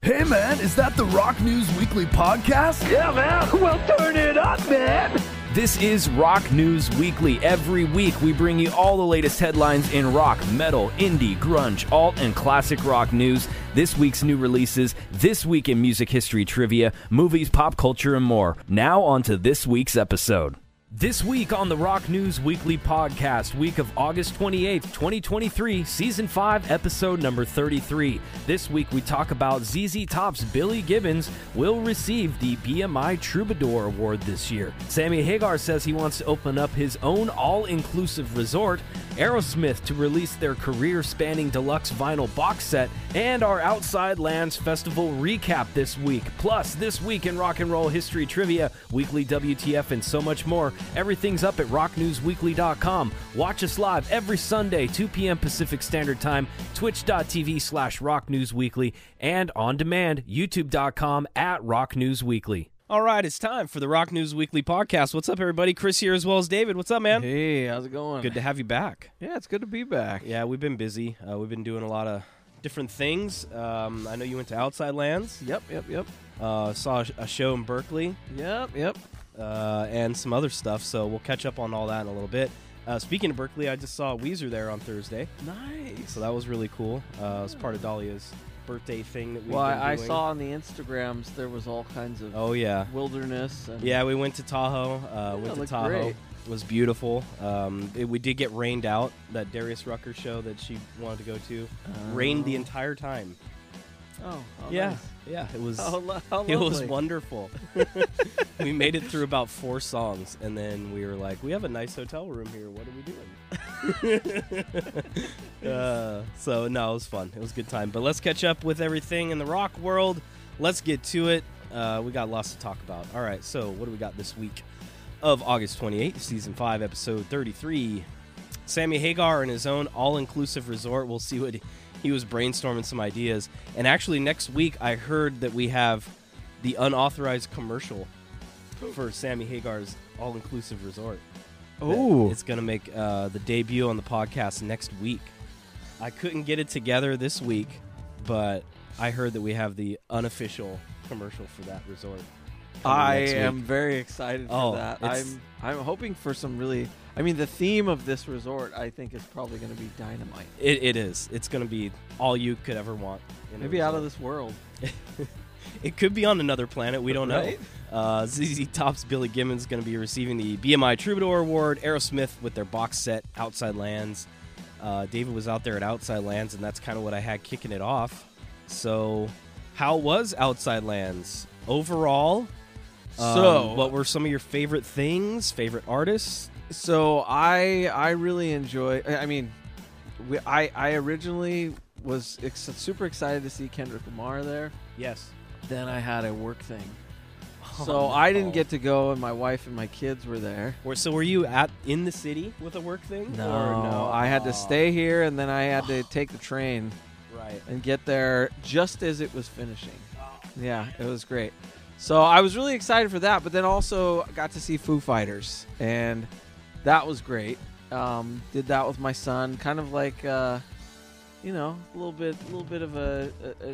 Hey man, is that the Rock News Weekly podcast? Yeah, man. Well, turn it up, man. This is Rock News Weekly. Every week we bring you all the latest headlines in rock, metal, indie, grunge, alt, and classic rock news. This week's new releases, this week in music history trivia, movies, pop culture, and more. Now on to this week's episode. This week on the Rock News Weekly podcast, week of August 28th, 2023, Season 5, Episode number 33. This week we talk about ZZ Top's Billy Gibbons will receive the BMI Troubadour Award this year. Sammy Hagar says he wants to open up his own all-inclusive resort, Aerosmith to release their career-spanning deluxe vinyl box set, and our Outside Lands Festival recap this week. Plus, this week in rock and roll history trivia, weekly WTF, and so much more. Everything's up at rocknewsweekly.com. Watch us live every Sunday, 2 p.m. Pacific Standard Time, twitch.tv/rocknewsweekly, and on demand, youtube.com at rocknewsweekly. All right, it's time for the Rock News Weekly podcast. What's up, everybody? Chris here as well as David. What's up, man? Hey, how's it going? Good to have you back. Yeah, it's good to be back. Yeah, we've been busy. We've been doing a lot of different things. I know you went to Outside Lands. Yep. Saw a show in Berkeley. Yep. And some other stuff, so we'll catch up on all that in a little bit. Speaking of Berkeley, I just saw Weezer there on Thursday. Nice. So that was really cool. It was part of Dahlia's birthday thing that we've been I doing. saw on the Instagrams there was all kinds of wilderness. And Yeah, we went to Tahoe. Went to Tahoe. Great. It was beautiful. We did get rained out. That Darius Rucker show that she wanted to go to rained the entire time. Oh, yeah. nice. Yeah, it was. How it was lovely. wonderful. We made it through about 4 songs, and then we were like, "We have a nice hotel room here. What are we doing?" So no, it was fun. It was a good time. But let's catch up with everything in the rock world. Let's get to it. We got lots to talk about. All right. So what do we got this week of August 28th, Season 5, Episode 33? Sammy Hagar in his own all-inclusive resort. We'll see what he was brainstorming some ideas. And actually, next week, I heard that we have the unauthorized commercial for Sammy Hagar's all-inclusive resort. Oh. It's going to make the debut on the podcast next week. I couldn't get it together this week, but I heard that we have the unofficial commercial for that resort. I next am week. very excited for that. I'm hoping for some really. I mean, the theme of this resort, I think, is probably going to be dynamite. It is. It's going to be all you could ever want. Maybe out of this world. It could be on another planet. We don't Right? know. ZZ Top's Billy Gibbons is going to be receiving the BMI Troubadour Award. Aerosmith with their box set, Outside Lands. David was out there at Outside Lands, and that's kind of what I had kicking it off. So, how was Outside Lands overall? What were some of your favorite things, favorite artists? So I really enjoy. I mean, I originally was super excited to see Kendrick Lamar there. Yes. Then I had a work thing, so I didn't get to go, and my wife and my kids were there. So were you in the city with a work thing? No, Or no? I had to stay here, and then I had to take the train Right. and get there just as it was finishing. Yeah, it was great. So I was really excited for that, but then also got to see Foo Fighters, and that was great. Did that with my son, kind of like, a little bit of a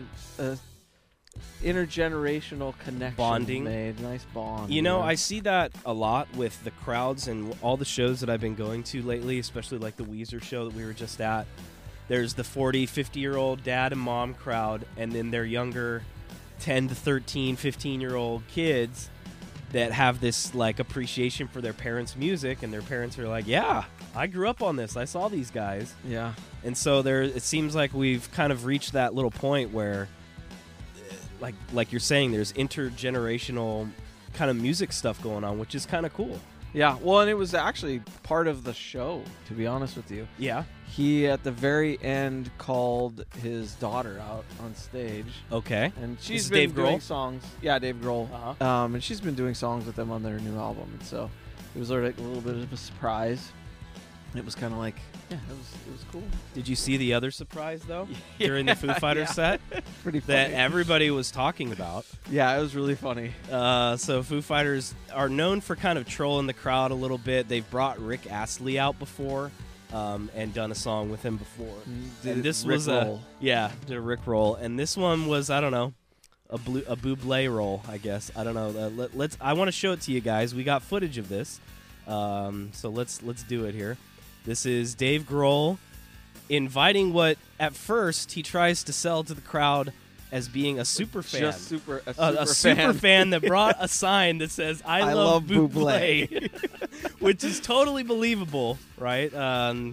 intergenerational connection. Bonding. Made. Nice bond. You know, I see that a lot with the crowds and all the shows that I've been going to lately, especially like the Weezer show that we were just at. There's the 40, 50-year-old dad and mom crowd, and then their younger 10 to 13, 15-year-old kids that have this like appreciation for their parents' music, and their parents are like, yeah, I grew up on this. I saw these guys. Yeah. And so it seems like we've kind of reached that little point where like you're saying, there's intergenerational kind of music stuff going on, which is kind of cool. Yeah, well, and it was actually part of the show, to be honest with you. Yeah. He, at the very end, called his daughter out on stage. Okay. And This she's is been Dave doing Grohl? songs. Yeah, Dave Grohl. Uh-huh. And she's been doing songs with them on their new album. And so it was sort of like a little bit of a surprise. It was kind of like, yeah, it was cool. Did you see the other surprise, though, during the Foo Fighters set? Pretty funny. That everybody was talking about. Yeah, it was really funny. So Foo Fighters are known for kind of trolling the crowd a little bit. They've brought Rick Astley out before and done a song with him before. Did and this Rick was Roll. did a Rick roll. And this one was, I don't know, Bublé roll, I guess. I don't know. I want to show it to you guys. We got footage of this, so let's do it here. This is Dave Grohl inviting what at first he tries to sell to the crowd as being a super fan, a super fan that brought a sign that says "I love Bublé," which is totally believable, right? All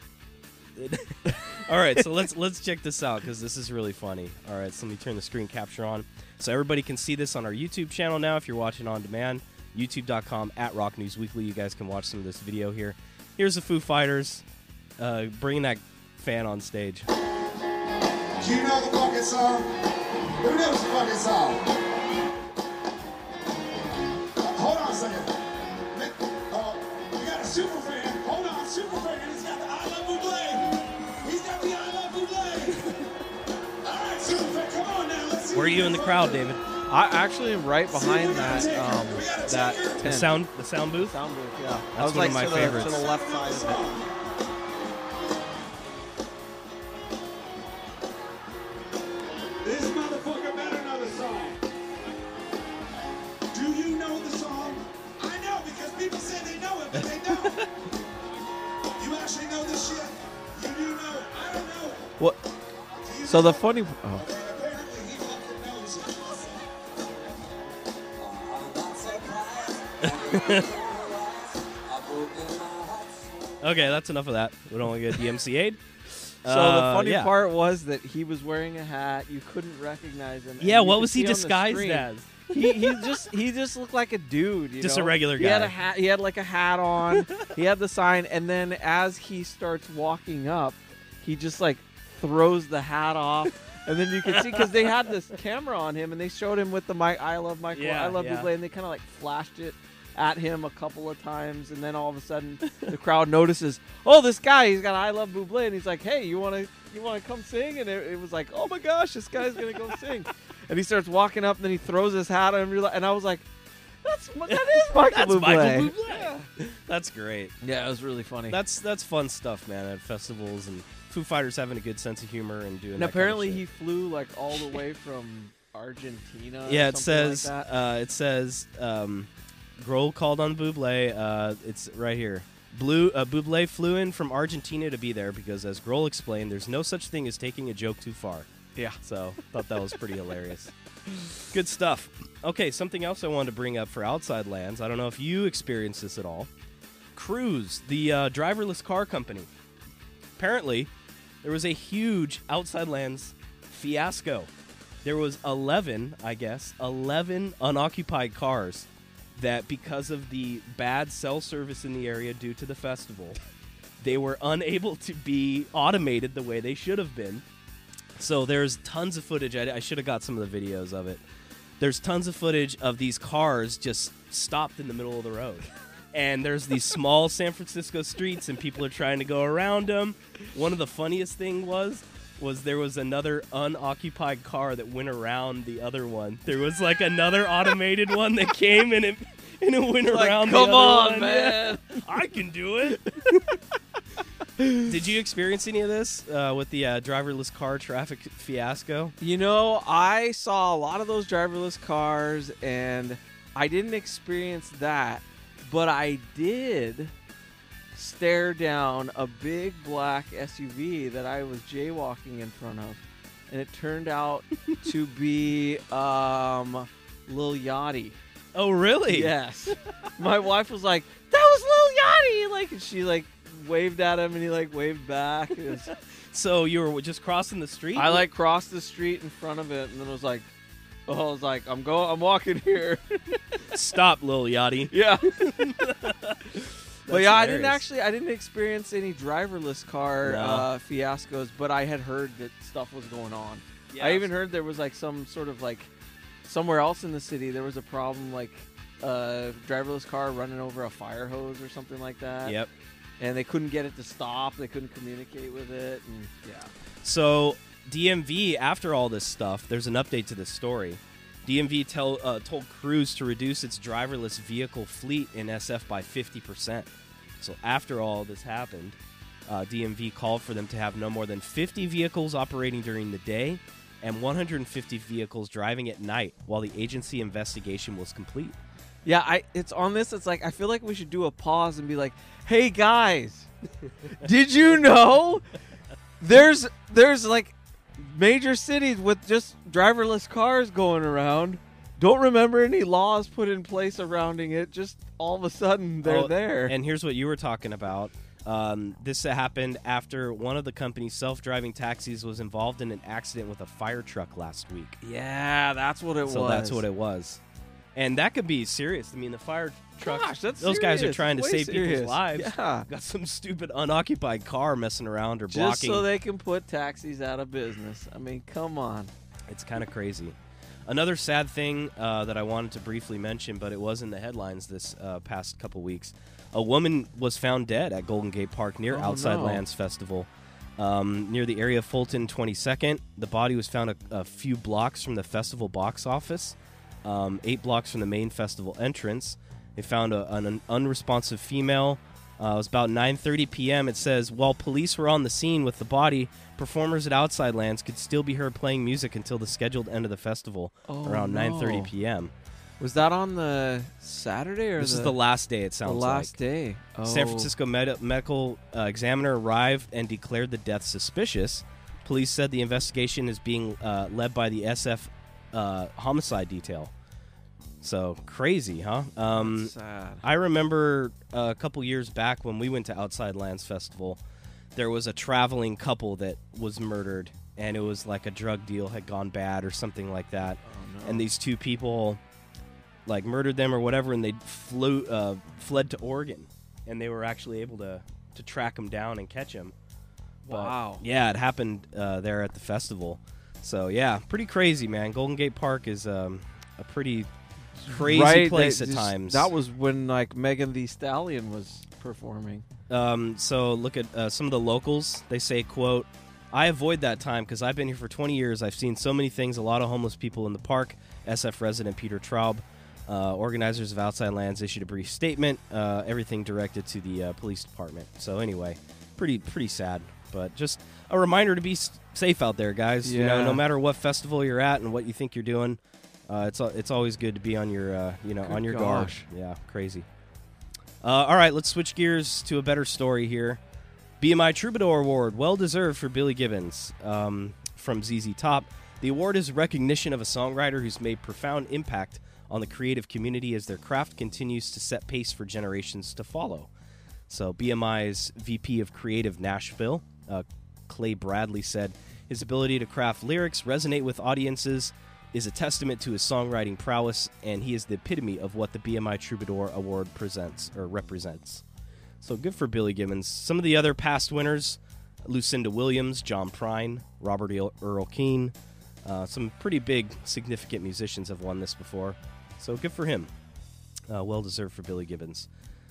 right, so let's check this out because this is really funny. All right, so let me turn the screen capture on so everybody can see this on our YouTube channel now. If you're watching on demand, youtube.com/Rock News Weekly. You guys can watch some of this video here. Here's the Foo Fighters bringing that fan on stage. Do you know the fucking song? Who knows the fucking song? Hold on a second. We got a super fan. Hold on, super fan. He's got the I Love Bublé. He's got the I Love Bublé. All right, super fan, come on now. Let's see. Where are you in the crowd, David? I actually am right behind that that tent. The sound booth? Sound booth, yeah. I was one of like my favorites. to the left side of it. This motherfucker better know the song. Do you know the song? I know because people say they know it, but they don't. You actually know this shit? You do know. I don't know. What? Do you So know? the funny. Oh. Apparently he fucking knows it. Okay, that's enough of that. We don't want to get DMCA'd. So the funny yeah. part was that he was wearing a hat. You couldn't recognize him. Yeah, and you what could was he see on the disguised screen, as? he just looked like a dude. Just a know? regular He had guy. a hat. He had like a hat on. He had the sign, and then as he starts walking up, he just like throws the hat off, and then you can see because they had this camera on him, and they showed him with the mic. I love Michael. Yeah, I love yeah. Bublé, and they kind of like flashed it at him a couple of times, and then all of a sudden the crowd notices, oh, this guy, he's got I love Bublé, and he's like, hey, you want to come sing? And it was like, oh my gosh, this guy's gonna go sing. And he starts walking up, and then he throws his hat on him, and I was like, that is Michael That's Bublé. Michael Bublé. That's great. Yeah, it was really funny. That's fun stuff, man, at festivals and Foo Fighters having a good sense of humor and doing and that apparently kind he of shit. flew like all the way from Argentina. Yeah, or it something says like that. Grohl called on Bublé. It's right here. Bublé flew in from Argentina to be there because, as Grohl explained, there's no such thing as taking a joke too far. Yeah. So, thought that was pretty hilarious. Good stuff. Okay, something else I wanted to bring up for Outside Lands. I don't know if you experienced this at all. Cruise, the driverless car company. Apparently, there was a huge Outside Lands fiasco. There was 11 unoccupied cars that, because of the bad cell service in the area due to the festival, they were unable to be automated the way they should have been. So there's tons of footage. I should have got some of the videos of it. There's tons of footage of these cars just stopped in the middle of the road. And there's these small San Francisco streets, and people are trying to go around them. One of the funniest thing was there was another unoccupied car that went around the other one. There was like another automated one that came and it went around the other one. Come on, man. Yeah, I can do it. Did you experience any of this with the driverless car traffic fiasco? You know, I saw a lot of those driverless cars, and I didn't experience that, but I did stare down a big black SUV that I was jaywalking in front of, and it turned out to be Lil Yachty. Oh, really? Yes. My wife was like, "That was Lil Yachty!" Like, and she like waved at him, and he like waved back. It was, So you were just crossing the street? I like crossed the street in front of it, and then was like, I was like, I'm walking here. Stop, Lil Yachty. Yeah. But yeah, hilarious. I didn't experience any driverless car No. fiascos, but I had heard that stuff was going on. Yeah, I even heard there was like some sort of like somewhere else in the city there was a problem, like a driverless car running over a fire hose or something like that. Yep. And they couldn't get it to stop. They couldn't communicate with it. And yeah. So DMV, after all this stuff, there's an update to this story. DMV told Cruise to reduce its driverless vehicle fleet in SF by 50%. So after all this happened, DMV called for them to have no more than 50 vehicles operating during the day and 150 vehicles driving at night while the agency investigation was complete. Yeah, it's on this. It's like I feel like we should do a pause and be like, "Hey guys, did you know there's like major cities with just driverless cars going around? Don't remember any laws put in place surrounding it. Just all of a sudden they're there." And here's what you were talking about. This happened after one of the company's self-driving taxis was involved in an accident with a fire truck last week. Yeah, that's what it was. So that's what it was. And that could be serious. I mean, the fire trucks, Gosh, that's those guys are serious. trying to Way save serious. people's lives. Yeah. Got some stupid unoccupied car messing around or Just blocking. so they can put taxis out of business. I mean, come on. It's kind of crazy. Another sad thing that I wanted to briefly mention, but it was in the headlines this past couple weeks. A woman was found dead at Golden Gate Park near Outside no. Lands Festival. Near the area of Fulton 22nd. The body was found a few blocks from the festival box office, 8 blocks from the main festival entrance. They found an unresponsive female. It was about 9:30 p.m. It says, while police were on the scene with the body, performers at Outside Lands could still be heard playing music until the scheduled end of the festival around 9:30 p.m. Was that on the Saturday or This is the last day, it sounds the last day? Oh. San Francisco medical examiner arrived and declared the death suspicious. Police said the investigation is being led by the SF homicide detail. So, crazy, huh? That's sad. I remember a couple years back when we went to Outside Lands Festival, there was a traveling couple that was murdered, and it was like a drug deal had gone bad or something like that. Oh, no. And these two people like murdered them or whatever, and they fled to Oregon, and they were actually able to track them down and catch them. Wow. Yeah, it happened there at the festival. So yeah, pretty crazy, man. Golden Gate Park is a pretty crazy place at times. That was when like Megan Thee Stallion was performing. So look at some of the locals. They say, quote, "I avoid that time because I've been here for 20 years. I've seen so many things, a lot of homeless people in the park." SF resident Peter Traub. Organizers of Outside Lands issued a brief statement, everything directed to the police department. So anyway, pretty sad, but just a reminder to be safe out there, guys. Yeah. You know, no matter what festival you're at and what you think you're doing, it's always good to be on your on your guard. gosh. Yeah, crazy. All right, let's switch gears to a better story here. BMI Troubadour Award, well deserved for Billy Gibbons from ZZ Top. The award is a recognition of a songwriter who's made profound impact on the creative community as their craft continues to set pace for generations to follow. So BMI's VP of Creative Nashville, Clay Bradley, said his ability to craft lyrics resonate with audiences is a testament to his songwriting prowess, and he is the epitome of what the BMI Troubadour Award presents or represents. So good for Billy Gibbons. Some of the other past winners, Lucinda Williams, John Prine, Robert Earl Keen, some pretty big, significant musicians have won this before. So good for him. Well deserved for Billy Gibbons.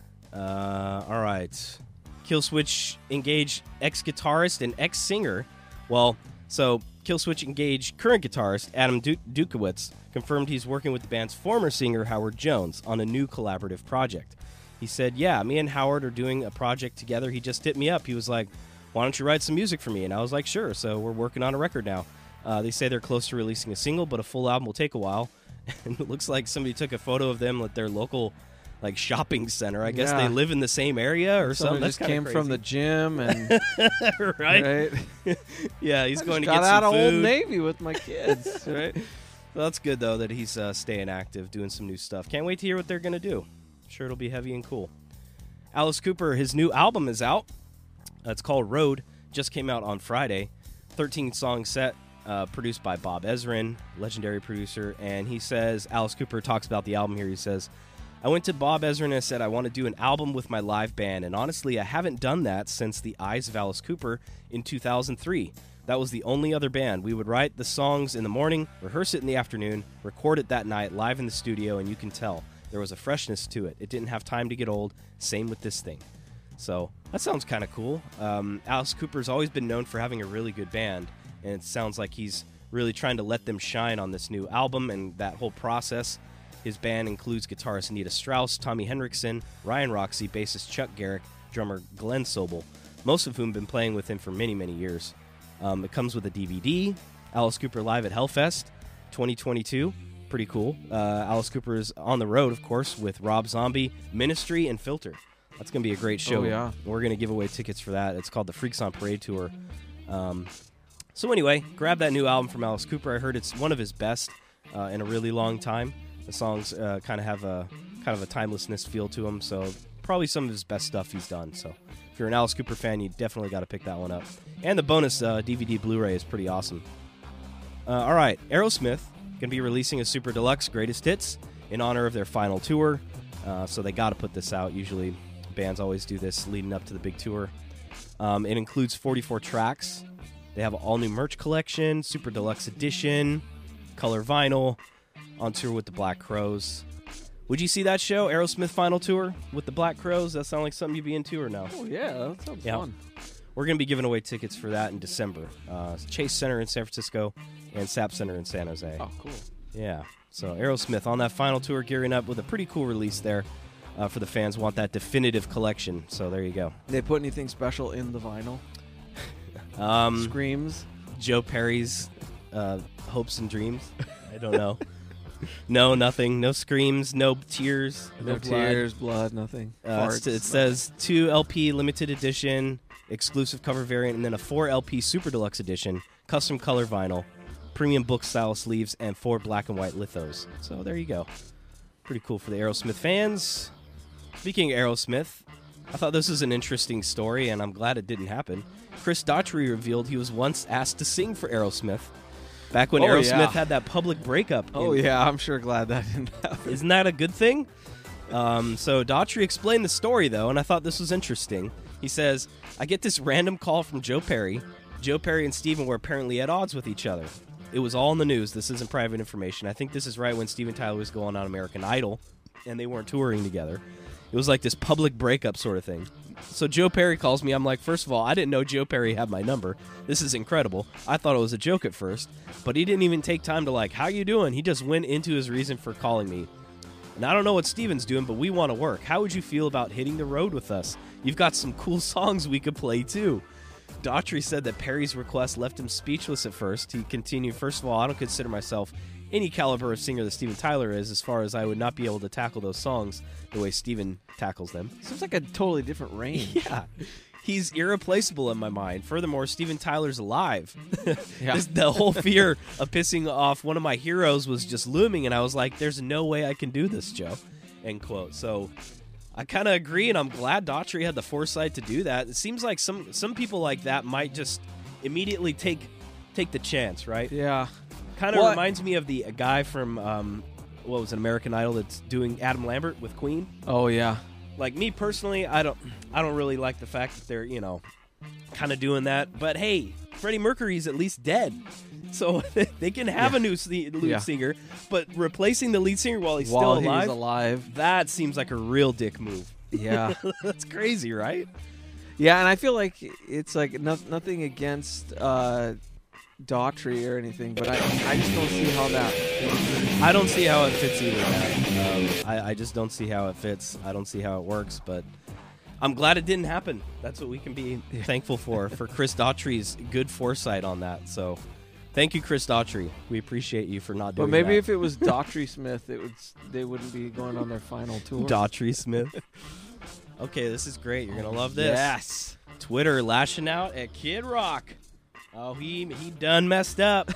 All right. Killswitch Engage ex-guitarist and ex-singer. Well, so Killswitch Engage current guitarist Adam Dukowitz confirmed he's working with the band's former singer Howard Jones on a new collaborative project. He said, "Yeah, me and Howard are doing a project together. He just hit me up. He was like, why don't you write some music for me?" And I was like, sure. So we're working on a record now. They say they're close to releasing a single, but a full album will take a while. And it looks like somebody took a photo of them at their local like shopping center. I guess Yeah. they live in the same area or something. Someone That's just came kinda from the crazy. gym and right? right. Yeah, he's going to Got get out some of Old food. Navy with my kids, right? Well, that's good though that he's staying active, doing some new stuff. Can't wait to hear what they're going to do. I'm sure it'll be heavy and cool. Alice Cooper, his new album is out. It's called Road. Just came out on Friday. 13-song set. Produced by Bob Ezrin, legendary producer, and he says, Alice Cooper talks about the album here, he says, "I went to Bob Ezrin and I said I want to do an album with my live band, and honestly, I haven't done that since The Eyes of Alice Cooper in 2003. That was the only other band. We would write the songs in the morning, rehearse it in the afternoon, record it that night live in the studio, and you can tell there was a freshness to it. It didn't have time to get old. Same with this thing." So that sounds kind of cool. Alice Cooper's always been known for having a really good band, and it sounds like he's really trying to let them shine on this new album and that whole process. His band includes guitarist Anita Strauss, Tommy Henriksen, Ryan Roxy, bassist Chuck Garrick, drummer Glenn Sobel, most of whom have been playing with him for many, many years. It comes with a DVD, Alice Cooper live at Hellfest 2022. Pretty cool. Alice Cooper is on the road, of course, with Rob Zombie, Ministry, and Filter. That's going to be a great show. Oh, yeah. We're going to give away tickets for that. It's called the Freaks on Parade Tour. So anyway, grab that new album from Alice Cooper. I heard it's one of his best in a really long time. The songs kind of have a timelessness feel to them, so probably some of his best stuff he's done. So if you're an Alice Cooper fan, you definitely got to pick that one up. And the bonus DVD Blu-ray is pretty awesome. All right, Aerosmith going to be releasing a Super Deluxe Greatest Hits in honor of their final tour, so they got to put this out. Usually bands always do this leading up to the big tour. It includes 44 tracks. They have an all-new merch collection, Super Deluxe Edition, color vinyl, on tour with the Black Crowes. Would you see that show, Aerosmith Final Tour with the Black Crowes? That sound like something you'd be into or no? Oh, yeah, that sounds fun. We're going to be giving away tickets for that in December. Chase Center in San Francisco and SAP Center in San Jose. Oh, cool. Yeah, so Aerosmith on that final tour, gearing up with a pretty cool release there for the fans who want that definitive collection. So there you go. They put anything special in the vinyl? Screams? Joe Perry's hopes and dreams. I don't know. No, nothing. No screams, no tears. No blood. tears, blood, nothing. Farts, It says 2 LP limited edition, exclusive cover variant, and then a 4 LP Super Deluxe edition, custom color vinyl, premium book style sleeves, and 4 black and white lithos. So there you go. Pretty cool for the Aerosmith fans. Speaking of Aerosmith, I thought this was an interesting story, and I'm glad it didn't happen. Chris Daughtry revealed he was once asked to sing for Aerosmith back when Aerosmith had that public breakup. Oh, yeah, I'm sure glad that didn't happen. Isn't that a good thing? So Daughtry explained the story, though, and I thought this was interesting. He says, I get this random call from Joe Perry. Joe Perry and Steven were apparently at odds with each other. It was all in the news. This isn't private information. I think this is right when Steven Tyler was going on American Idol, and they weren't touring together. It was like this public breakup sort of thing. So Joe Perry calls me. I'm like, first of all, I didn't know Joe Perry had my number. This is incredible. I thought it was a joke at first, but he didn't even take time to like, how you doing? He just went into his reason for calling me. And I don't know what Steven's doing, but we want to work. How would you feel about hitting the road with us? You've got some cool songs we could play too. Daughtry said that Perry's request left him speechless at first. He continued, first of all, I don't consider myself any caliber of singer that Steven Tyler is, as far as I would not be able to tackle those songs the way Steven tackles them. Seems like a totally different range. Yeah. He's irreplaceable in my mind. Furthermore, Steven Tyler's alive. Yeah. The whole fear of pissing off one of my heroes was just looming, and I was like, there's no way I can do this, Joe. End quote. So I kind of agree, and I'm glad Daughtry had the foresight to do that. It seems like some people like that might just immediately take the chance, right? Yeah. Kind of reminds me of the guy from, what was it, American Idol that's doing Adam Lambert with Queen. Oh, yeah. Like me personally, I don't really like the fact that they're, kind of doing that. But hey, Freddie Mercury's at least dead. So they can have a new lead singer, but replacing the lead singer while he's still alive, that seems like a real dick move. Yeah. That's crazy, right? Yeah, and I feel like it's like nothing against Daughtry or anything, but I just don't see how that fits. I don't see how it fits either, man. I just don't see how it fits. I don't see how it works, but I'm glad it didn't happen. That's what we can be thankful for Chris Daughtry's good foresight on that. So thank you, Chris Daughtry. We appreciate you for not doing that. But maybe if it was Daughtry Smith, they wouldn't be going on their final tour. Daughtry Smith. Okay, this is great. You're going to love this. Yes. Twitter lashing out at Kid Rock. Oh, he done messed up.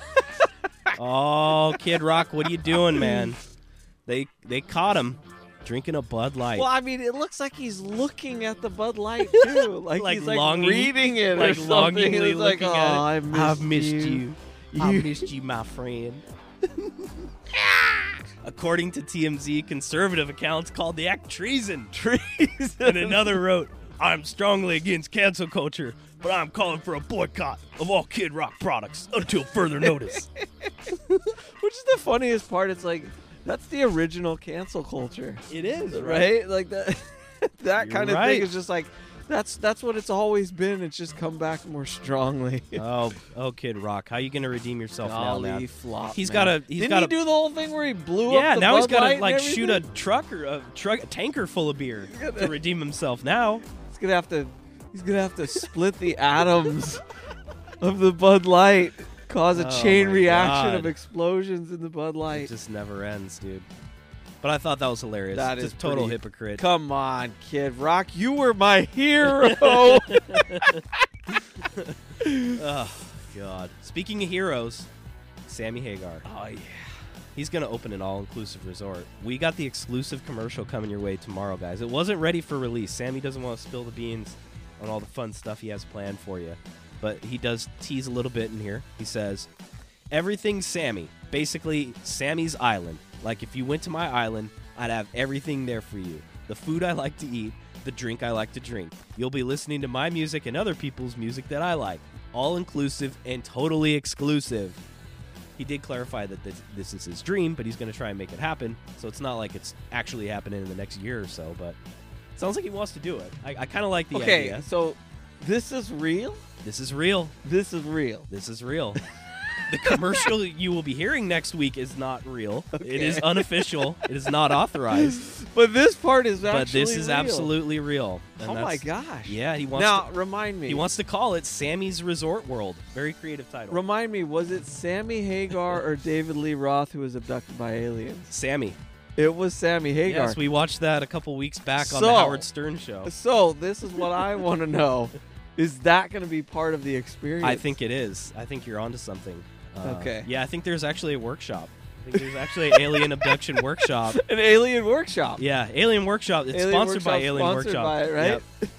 Oh, Kid Rock, what are you doing, man? They caught him drinking a Bud Light. Well, I mean, it looks like he's looking at the Bud Light too, like he's like reading it, like or something. longingly It's like, looking at it. I've missed you. I missed you, my friend. According to TMZ, conservative accounts called the act treason. And another wrote, I'm strongly against cancel culture, but I'm calling for a boycott of all Kid Rock products until further notice. Which is the funniest part. It's like, that's the original cancel culture. It is, right? Like that that You're kind of right. thing is just like, that's what it's always been. It's just come back more strongly. Oh, Kid Rock, how you gonna redeem yourself now, man? Flop, He's man. Didn't he do the whole thing where he blew up the now he's Bud Light gotta and shoot a everything? a tanker full of beer to redeem himself now. He's gonna have to split the atoms of the Bud Light. cause a Oh chain my reaction God. of explosions in the Bud It Light. just never ends, dude. But I thought that was hilarious. That just is total pretty- hypocrite. Come on, Kid Rock, you were my hero. Oh, God. Speaking of heroes, Sammy Hagar. Oh yeah. He's going to open an all-inclusive resort. We got the exclusive commercial coming your way tomorrow, guys. It wasn't ready for release. Sammy doesn't want to spill the beans on all the fun stuff he has planned for you. But he does tease a little bit in here. He says, everything's Sammy. Basically, Sammy's Island. Like, if you went to my island, I'd have everything there for you. The food I like to eat, the drink I like to drink. You'll be listening to my music and other people's music that I like. All-inclusive and totally exclusive. He did clarify that this is his dream, but he's going to try and make it happen. So it's not like it's actually happening in the next year or so, but it sounds like he wants to do it. I kind of like the Okay, idea. so this is real? This is real. This is real. This is real. The commercial you will be hearing next week is not real. It is unofficial. It is not authorized. But this part is actually But this is real. absolutely real. And Oh my that's- gosh. Yeah, he wants Now, to, remind me. he wants to call it Sammy's Resort World. Very creative title. Remind me, was it Sammy Hagar or David Lee Roth who was abducted by aliens? Sammy. It was Sammy Hagar. Yes, we watched that a couple weeks back on the So- Howard Stern show. So, this is what I want to know. Is that going to be part of the experience? I think it is. I think you're onto something. Okay. Yeah, I think there's actually a workshop. I think there's actually an alien abduction workshop. An alien workshop. Yeah, Alien Workshop. It's Alien sponsored by Workshop's Alien sponsored Workshop. by it, right?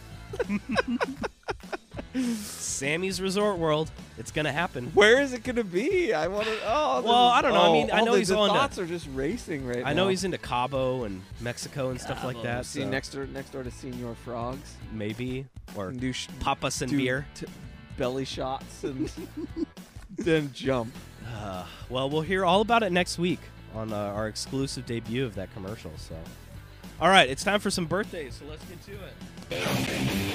Yep. Sammy's Resort World. It's gonna happen. Where is it going to be? I want to. Oh, this Well, is- I don't know. I mean, I all know the- he's the on to- thoughts are just racing right now. I know he's into Cabo and Mexico and stuff like that. See so next door to Senor Frogs. maybe or And do Papas and do beer. belly shots and then jump. Well, we'll hear all about it next week on our exclusive debut of that commercial. So, all right, it's time for some birthdays. So let's get to it.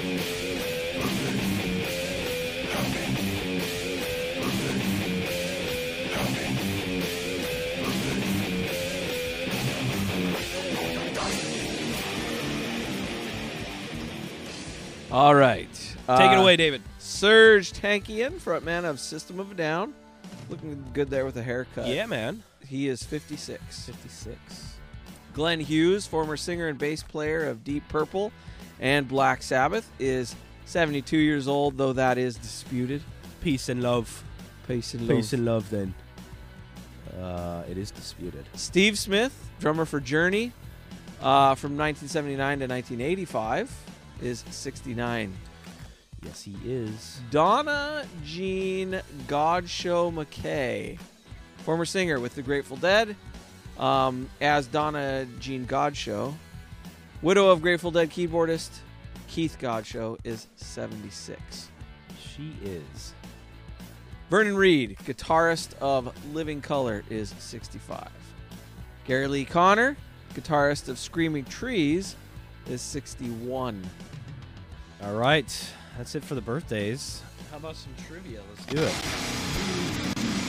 All right. Take it away, David. Serge Tankian, frontman of System of a Down. Looking good there with a haircut. Yeah, man. He is 56. 56. Glenn Hughes, former singer and bass player of Deep Purple and Black Sabbath, is 72 years old, though that is disputed. Peace and love. Peace and love. Peace and love, then. It is disputed. Steve Smith, drummer for Journey, from 1979 to 1985, is 69. Yes, he is. Donna Jean Godshow McKay, former singer with the Grateful Dead, as Donna Jean Godshow. Widow of Grateful Dead keyboardist Keith Godshow is 76. She is. Vernon Reid, guitarist of Living Colour, is 65. Gary Lee Conner, guitarist of Screaming Trees, is 61. All right. That's it for the birthdays. How about some trivia? Let's Do it.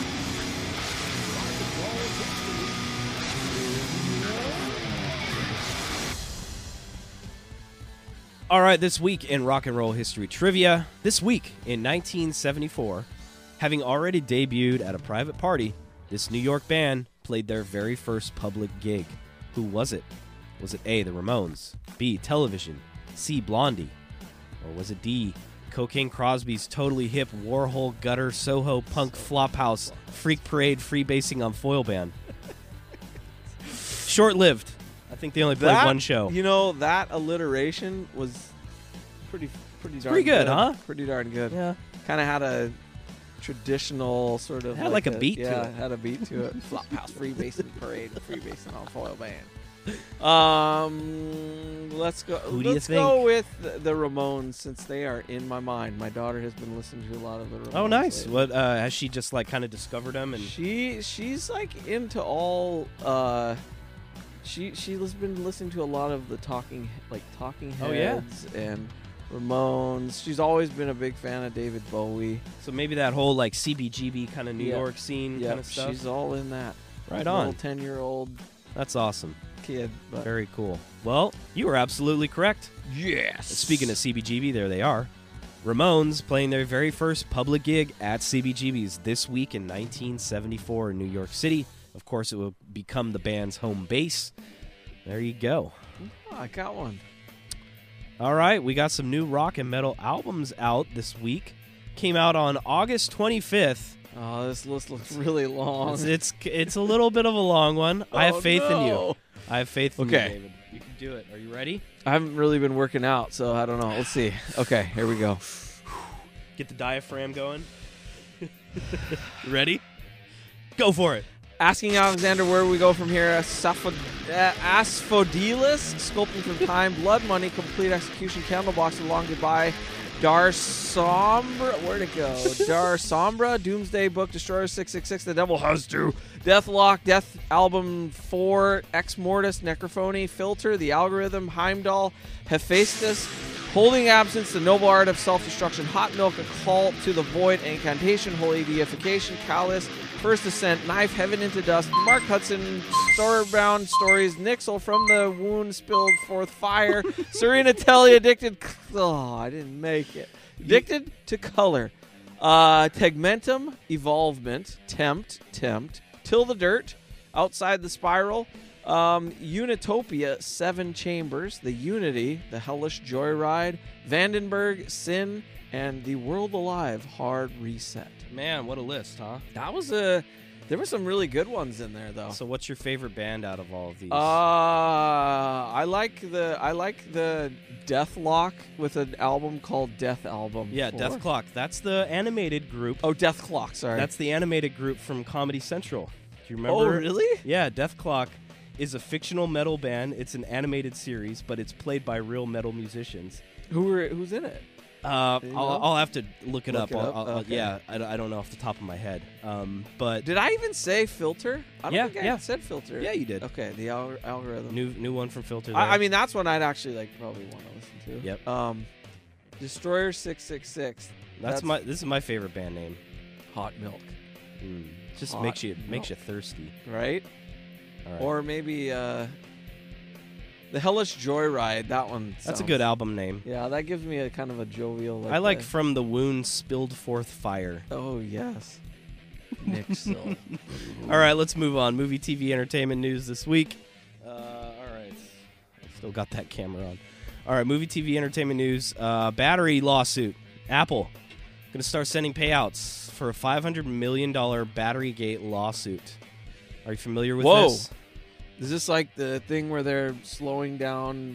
All right, this week in rock and roll history trivia. This week in 1974, having already debuted at a private party, this New York band played their very first public gig. Who was it? Was it A, the Ramones, B, Television, C, Blondie, or was it D, Cocaine Crosby's totally hip Warhol gutter Soho punk flophouse freak parade freebasing on foil band? Short-lived. I think they only played one show. You know, that alliteration was pretty darn pretty good, huh? Pretty darn good. Yeah. Kind of had a traditional sort of Had like a beat to yeah, it. had a beat to it. Flophouse freebasing parade, freebasing on foil band. Let's go. Who do you Let's go think? with the Ramones since they are in my mind. My daughter has been listening to a lot of the Ramones. Oh, nice. lately. What has she just like kind of discovered them? And She's like into all. She's been listening to a lot of the Talking Heads Oh, yeah. and Ramones. She's always been a big fan of David Bowie. so maybe that whole like CBGB kind of New Yeah. York scene Yeah, kind of stuff. she's all in that. Right Little on. 10-year-old That's awesome. kid. But Very cool. Well, you were absolutely correct. yes. Speaking of CBGB, there they are. Ramones playing their very first public gig at CBGB's this week in 1974 in New York City. Of course, it will become the band's home base. There you go. Oh, I got one. All right, we got some new rock and metal albums out this week. Came out on August 25th. Oh, this list looks really long. It's a little bit of a long one. I have faith in you. I have faith in you, Okay. David. You can do it. Are you ready? I haven't really been working out, so I don't know. Let's see. Okay, here we go. Get the diaphragm going. Ready? Go for it. Asking Alexander where we go from here. Asphodelis, Sculpting from Time, Blood Money, Complete Execution, Candlebox, A Long Goodbye, Dar Sombra, where'd it go? Dar Sombra, Doomsday Book, Destroyer 666, The Devil Has To, Deathlock, Death Album 4, Ex Mortis, Necrophony, Filter, The Algorithm, Heimdall, Hephaestus, Holding Absence, The Noble Art of Self-Destruction, Hot Milk, A Call to the Void, Incantation, Holy Deification, Callous, First Ascent, Knife, Heaven into Dust, Mark Hudson, Storebound Stories, Nixel, From the Wound Spilled Forth Fire, Serena Telly, Addicted. Oh, I didn't make it. Addicted to Color. Tegmentum, Evolvement, Tempt, Till the Dirt, Outside the Spiral, Unitopia, Seven Chambers, The Unity, The Hellish Joyride, Vandenberg, Sin, and The World Alive, Hard Reset. Man, what a list, huh? That was there were some really good ones in there, though. So what's your favorite band out of all of these? I like the Deathlock with an album called Death Album. Yeah, 4. Death Clock. That's the animated group. Oh, Death Clock, sorry. That's the animated group from Comedy Central. Do you remember? Oh, really? Yeah, Death Clock is a fictional metal band. It's an animated series, but it's played by real metal musicians. Who's in it? I'll have to look it up. Okay. Yeah, I don't know off the top of my head. But Did I even say Filter? I don't think I yeah. said Filter. Yeah, you did. Okay, the algorithm. new one from Filter. I mean, that's one I'd actually probably want to listen to. Yep. Destroyer 666. This is my favorite band name. Hot Milk, Just Hot makes you milk. thirsty. right? All right. Or maybe the Hellish Joyride. That one. That's a sounds- good album name. Yeah, that gives me a kind of a jovial. I like From the Wound Spilled Forth Fire. Oh yes, Nixel. All right, let's move on. Movie, TV, entertainment news this week. All right. I still got that camera on. All right, movie, TV, entertainment news. Battery lawsuit. Apple going to start sending payouts for a $500 million Batterygate lawsuit. Are you familiar with Whoa. this? Is this like the thing where they're slowing down,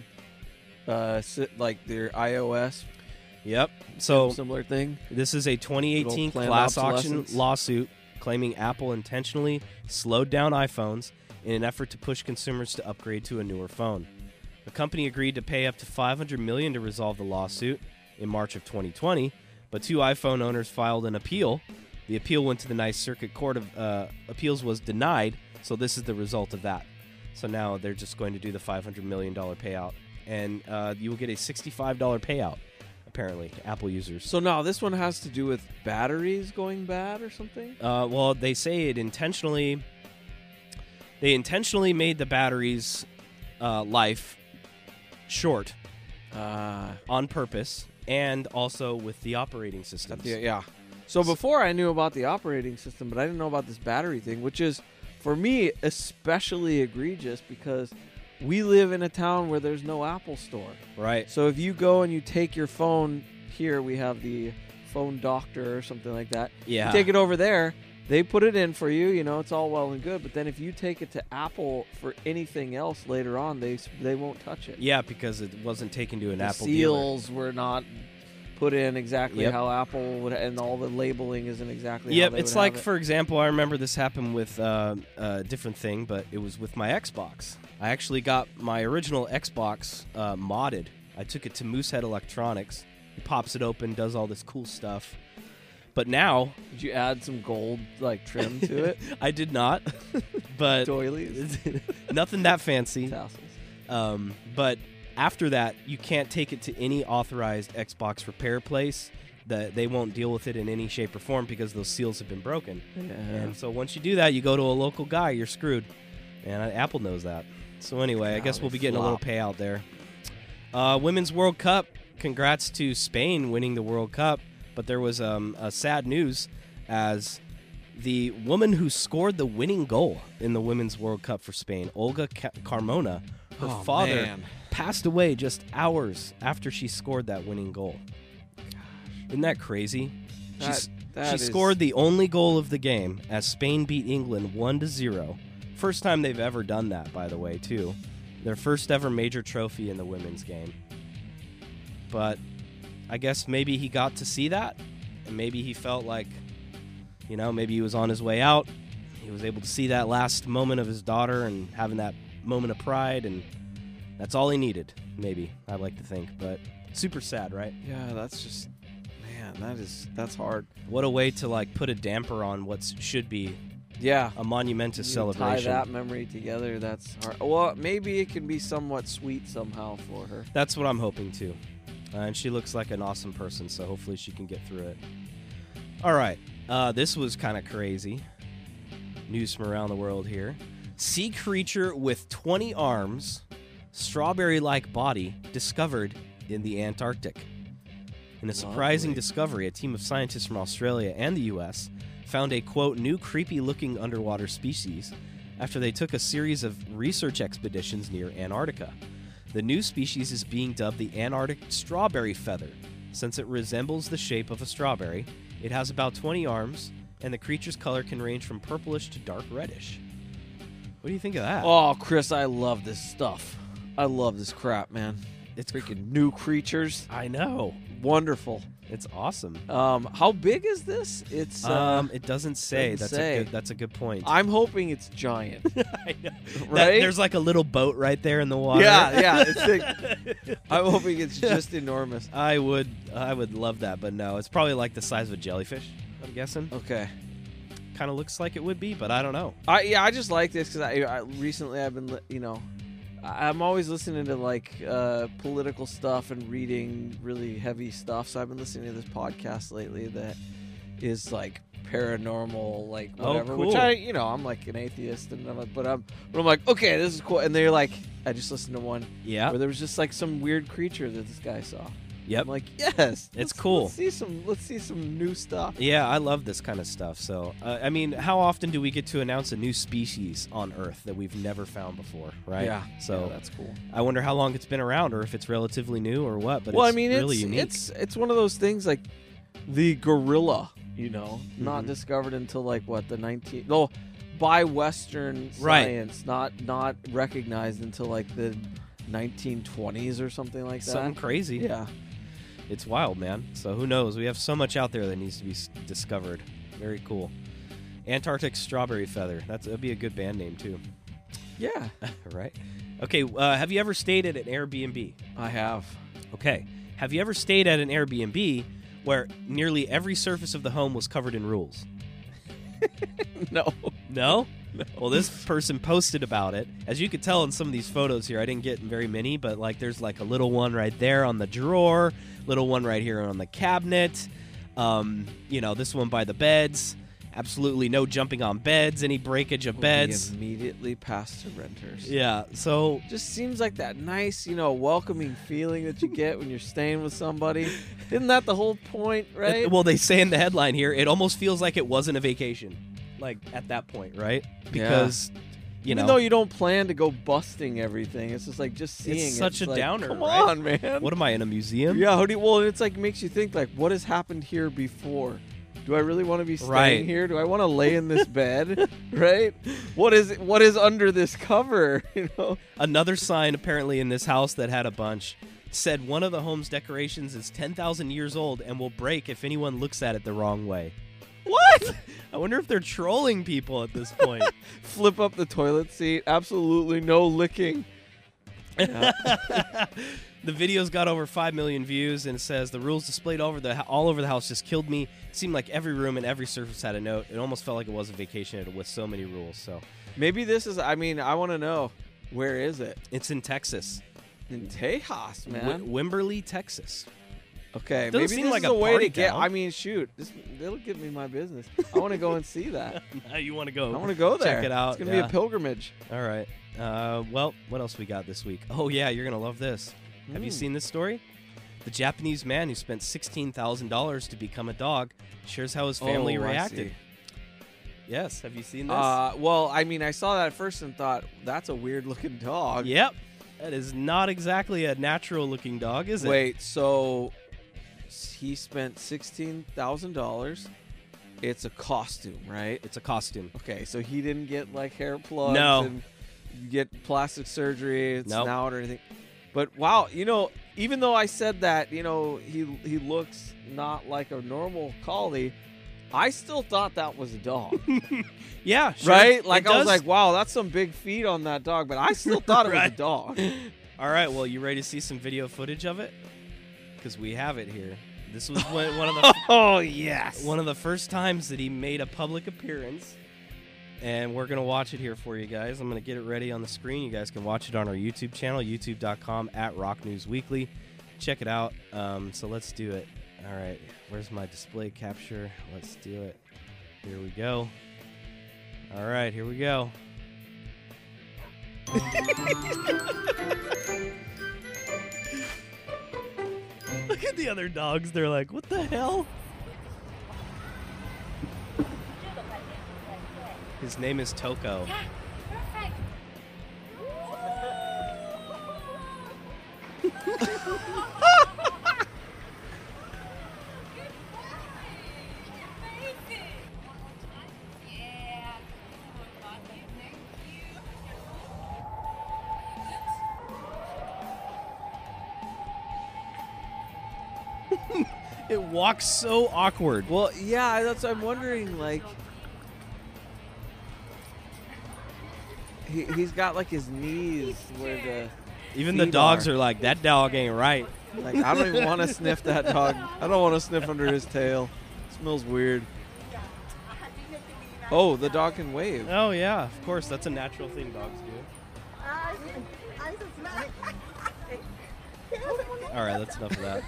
like their iOS? Yep. So Similar thing. this is a 2018 Little planned class auction obsolescence. lawsuit claiming Apple intentionally slowed down iPhones in an effort to push consumers to upgrade to a newer phone. The company agreed to pay up to $500 million to resolve the lawsuit in March of 2020, but two iPhone owners filed an appeal. The appeal went to the Ninth Circuit Court of Appeals, was denied, so this is the result of that. So now they're just going to do the $500 million payout, and you will get a $65 payout, apparently, to Apple users. So now this one has to do with batteries going bad or something? Well, they say it intentionally. They intentionally made the battery's life short on purpose, and also with the operating systems. Yeah. So before I knew about the operating system, but I didn't know about this battery thing, which is, for me, especially egregious because we live in a town where there's no Apple store. Right. So if you go and you take your phone, here we have the phone doctor or something like that. Yeah. You take it over there, they put it in for you, it's all well and good, but then if you take it to Apple for anything else later on, they won't touch it. Yeah, because it wasn't taken to an The Apple dealer. seals were not put in exactly Yep. how Apple would, and all the labeling isn't exactly how Yep, they it's would like, have it. for example, I remember this happened with a different thing, but it was with my Xbox. I actually got my original Xbox modded. I took it to Moosehead Electronics. He pops it open, does all this cool stuff. But now, Did you add some gold trim to it? I did not, but Doilies, nothing that fancy. tassels. But after that, you can't take it to any authorized Xbox repair place. They won't deal with it in any shape or form because those seals have been broken. Yeah. And so once you do that, you go to a local guy, you're screwed. And Apple knows that. So anyway, I guess we'll be getting a little payout there. Women's World Cup congrats to Spain winning the World Cup, but there was a sad news as the woman who scored the winning goal in the Women's World Cup for Spain, Olga Carmona, her father passed away just hours after she scored that winning goal. Isn't that crazy? She scored the only goal of the game as Spain beat England 1-0. First time they've ever done that, by the way, too. Their first ever major trophy in the women's game. But I guess maybe he got to see that, and maybe he felt like, maybe he was on his way out. He was able to see that last moment of his daughter and having that moment of pride, and that's all he needed, maybe, I'd like to think. But super sad, right? Yeah, that's just, man, that's hard. What a way to, put a damper on what should be a monumentous celebration. Tie that memory together, that's hard. Well, maybe it can be somewhat sweet somehow for her. That's what I'm hoping, too. And she looks like an awesome person, so hopefully she can get through it. All right. This was kind of crazy. News from around the world here. Sea creature with 20 arms, strawberry-like body, discovered in the Antarctic. In a surprising discovery, a team of scientists from Australia and the U.S. found a, quote, new creepy-looking underwater species after they took a series of research expeditions near Antarctica. The new species is being dubbed the Antarctic strawberry feather, since it resembles the shape of a strawberry. It has about 20 arms, and the creature's color can range from purplish to dark reddish. What do you think of that? Oh, Chris, I love this stuff. I love this crap, man. It's freaking new creatures. I know. Wonderful. It's awesome. How big is this? It's it doesn't say. That's a good point. I'm hoping it's giant. I know. Right? There's like a little boat right there in the water. Yeah. I'm hoping it's just enormous. I would love that, but no, it's probably like the size of a jellyfish, I'm guessing. Okay. Kind of looks like it would be, but I don't know. I just like this because I recently I've been I'm always listening to political stuff and reading really heavy stuff. So I've been listening to this podcast lately that is like paranormal, like whatever. Oh, cool. Which I'm like an atheist, but I'm like, okay, this is cool. And they're like, I just listened to one, where there was just like some weird creature that this guy saw. Yep. I'm like, yes, it's cool. Let's see some new stuff. Yeah, I love this kind of stuff. So, how often do we get to announce a new species on Earth that we've never found before, right? Yeah. So that's cool. I wonder how long it's been around, or if it's relatively new, or what. But really unique. It's one of those things like the gorilla, not discovered until by Western science, not recognized until like the 1920s or something like that. Something crazy. Yeah. It's wild, man. So who knows? We have so much out there that needs to be discovered. Very cool. Antarctic strawberry feather. That'd be a good band name, too. Yeah. Right? Okay, have you ever stayed at an Airbnb? I have. Okay. Have you ever stayed at an Airbnb where nearly every surface of the home was covered in rules? No? No? Well, this person posted about it. As you could tell in some of these photos here, I didn't get very many, but there's like a little one right there on the drawer, little one right here on the cabinet, this one by the beds. Absolutely no jumping on beds, any breakage of beds. Immediately passed to renters. Yeah, so just seems like that nice, welcoming feeling that you get when you're staying with somebody. Isn't that the whole point, right? Well, they say in the headline here, it almost feels like it wasn't a vacation. At that point, right? Because, even though you don't plan to go busting everything, it's just just seeing it's such a downer, come right? on, man. What am I, in a museum? Yeah, it's makes you think, what has happened here before? Do I really want to be staying here? Do I want to lay in this bed? Right? What is under this cover? Another sign apparently in this house that had a bunch said one of the home's decorations is 10,000 years old and will break if anyone looks at it the wrong way. What? I wonder if they're trolling people at this point. Flip up the toilet seat. Absolutely no licking. Yeah. The video's got over 5 million views, and it says the rules displayed all over the house just killed me. It seemed like every room and every surface had a note. It almost felt like it was a vacation with so many rules. So maybe this is. I want to know, where is it? It's in Texas. In Tejas, man. Wimberley, Texas. Okay, Doesn't maybe seem this like is a way to party get. town. Shoot, it'll give me my business. I want to go and see that. Now you want to go? I want to go there. Check it out. It's gonna be a pilgrimage. All right. Well, what else we got this week? Oh yeah, you're gonna love this. Have you seen this story? The Japanese man who spent $16,000 to become a dog shares how his family I reacted. see. Yes, have you seen this? Well, I mean, I saw that at first and thought, that's a weird-looking dog. Yep. That is not exactly a natural-looking dog, is it? Wait, so he spent $16,000. It's a costume, right? It's a costume. Okay, so he didn't get, like, hair plugs No. and get plastic surgery, it's Nope. snout or anything. But, wow, even though I said that, he looks not like a normal collie, I still thought that was a dog. Yeah, sure. Right? Like, It I was does- like, wow, that's some big feet on that dog, but I still thought it was a Right. dog. All right, well, you ready to see some video footage of it? Because we have it here. This was one of the Oh, yes. one of the first times that he made a public appearance, and we're gonna watch it here for you guys. I'm gonna get it ready on the screen. You guys can watch it on our YouTube channel, youtube.com/RockNewsWeekly. Check it out. So let's do it. All right, where's my display capture? Let's do it. Here we go. All right, here we go. Look at the other dogs. They're like, what the hell? His name is Toko. It walks so awkward. Well, yeah, that's what I'm wondering. Like, he's got like his knees where the Even the feet dogs are like, that dog ain't right. like. I don't even want to sniff that dog. I don't want to sniff under his tail. It smells weird. Oh, the dog can wave. Oh, yeah, of course. That's a natural thing dogs do. All right, that's enough of that.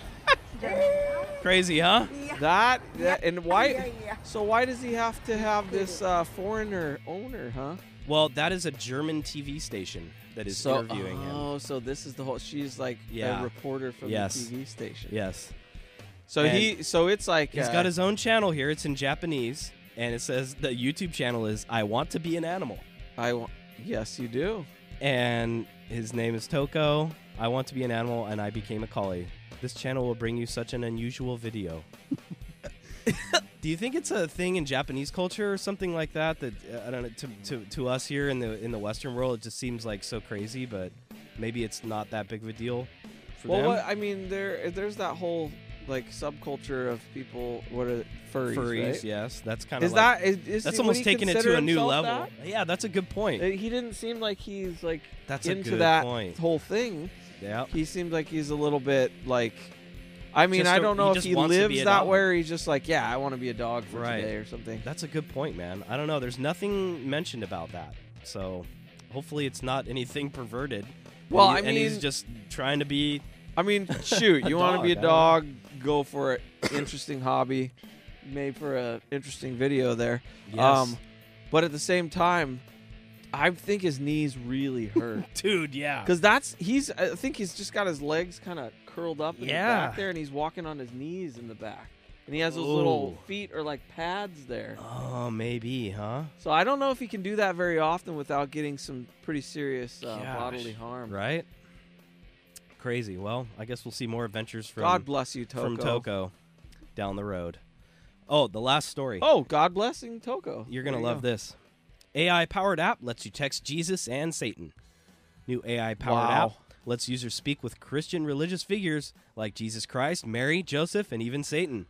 Crazy, huh? That and why? So why does he have to have this foreigner owner, huh? Well, that is a German TV station that is interviewing him. Oh, so this is the whole. She's like Yeah. a reporter from Yes. the TV station. Yes. So And so it's like He's got his own channel here. It's in Japanese, and it says the YouTube channel is I Want to Be an Animal. Yes, you do. And his name is Toko. I want to be an animal, and I became a collie. This channel will bring you such an unusual video. Do you think it's a thing in Japanese culture or something like that? That I don't know. To us here in the Western world, it just seems like so crazy. But maybe it's not that big of a deal for them. Well, I mean, there's that whole like subculture of people. What are furries? Right? Yes, that's kind of Is like, that is that's would almost he taking it consider to a new himself level. that? Yeah, that's a good point. He didn't seem like he's like That's a into good that point. whole thing. Yeah. He seems like he's a little bit like. I mean, Just I a- don't know he if just he wants to be lives a that dog. way or he's just like, yeah, I want to be a dog for Right. today or something. That's a good point, man. I don't know. There's nothing mentioned about that. So hopefully it's not anything perverted. Well, And I and he's mean- just trying to be. I mean, shoot, you want to dog, be I a don't know. dog, go for it. Interesting hobby, made for a interesting video there. Yes. But at the same time, I think his knees really hurt Dude, yeah. because I think he's just got his legs kind of curled up in the Yeah. back there, and he's walking on his knees in the back, and he has those Ooh. little feet or like pads there. Oh, maybe, huh? So I don't know if he can do that very often without getting some pretty serious Gosh. bodily harm. Right? Crazy. Well, I guess we'll see more adventures from God bless you, Toko. from Toko down the road. Oh, the last story. Oh, God blessing Toko. You're going to There you love go. this. AI-powered app lets you text Jesus and Satan. New AI-powered Wow. app lets users speak with Christian religious figures like Jesus Christ, Mary, Joseph, and even Satan.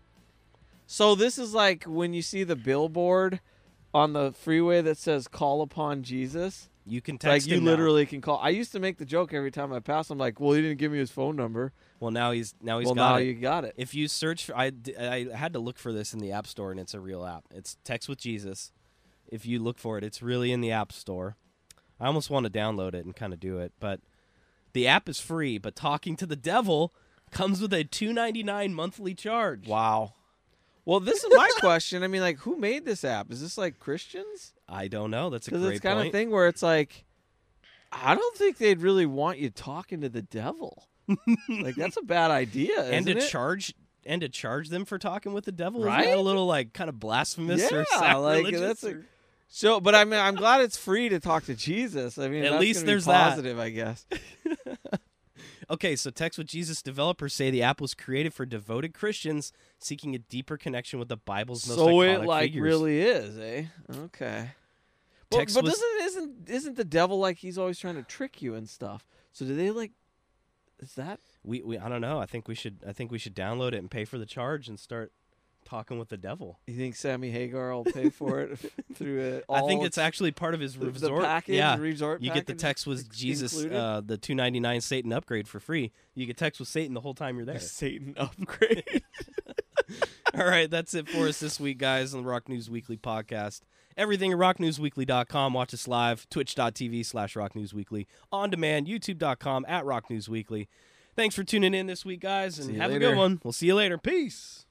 So this is like when you see the billboard on the freeway that says "Call upon Jesus." You can Like text you him now. literally can call. I used to make the joke every time I passed. I'm like, "Well, he didn't give me his phone number." Well, now he's Well, got now it. you got it. If you search for, I had to look for this in the App Store, and it's a real app. It's Text with Jesus. If you look for it, it's really in the App Store. I almost want to download it and kind of do it, but the app is free. But talking to the devil comes with a $2.99 monthly charge. Wow. Well, this is my question. I mean, like, who made this app? Is this like Christians? I don't know. That's a Because great it's kind point. of thing where it's like, I don't think they'd really want you talking to the devil. Like, that's a bad idea, and isn't to it? charge them for talking with the devil. Right? Isn't that a little like kind of blasphemous or Yeah, like, sacrilegious? that's So, but I mean, I'm glad it's free to talk to Jesus. I mean, At that's least gonna be there's that. positive, I guess. Okay, so Text with Jesus developers say the app was created for devoted Christians seeking a deeper connection with the Bible's most So iconic it like figures. really is, eh? Okay. Well, Text but was- isn't the devil like he's always trying to trick you and stuff? So do they like? Is that? We I don't know. I think we should download it and pay for the charge and start talking with the devil. You think Sammy Hagar will pay for it through it? I think it's actually part of his the resort. package. Yeah, The resort. you get the package text with Jesus, included? the $2.99 Satan upgrade for free. You get text with Satan the whole time you're there. Satan upgrade. All right, that's it for us this week, guys, on the Rock News Weekly podcast. Everything at rocknewsweekly.com. Watch us live, twitch.tv/rocknewsweekly. On demand, youtube.com @rocknewsweekly. Thanks for tuning in this week, guys, and See you have a later. good one. We'll see you later. Peace.